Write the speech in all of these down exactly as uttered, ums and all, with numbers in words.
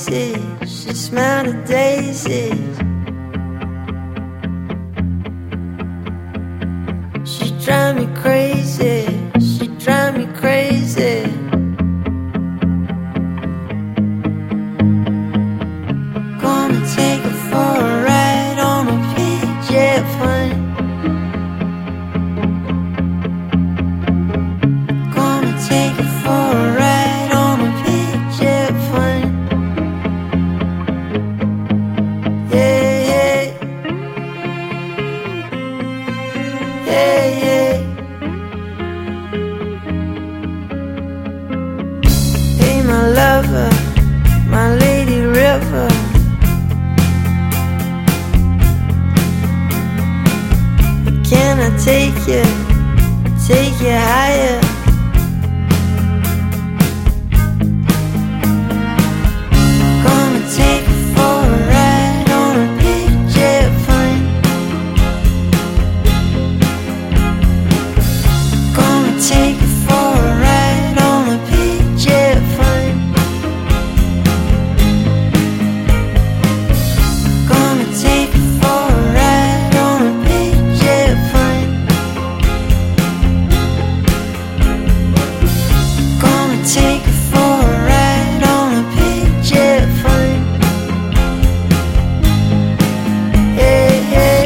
faces, she smelled the daisies. She drive me crazy, she drive me crazy. Gonna take her for a ride on a P-jet plane. Gonna take her for a ride on a P-jet plane. Yeah, yeah. Yeah, yeah. Hey, my lover, my lady river. Can I take you, take you higher? Gonna take you for a ride on a P-jet plane. Gonna take you for a ride on a P-jet plane. Gonna take you for a ride on a P-jet plane. Gonna take you for a ride on a P-jet plane. Yeah, yeah.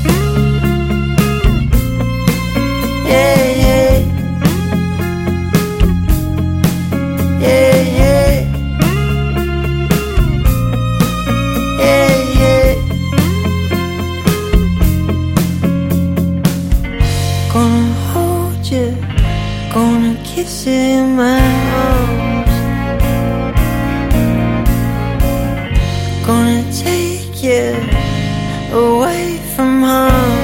Yeah, yeah. Yeah, yeah. Yeah, yeah. Gonna hold you, gonna kiss you in my arms. Gonna take you away from home.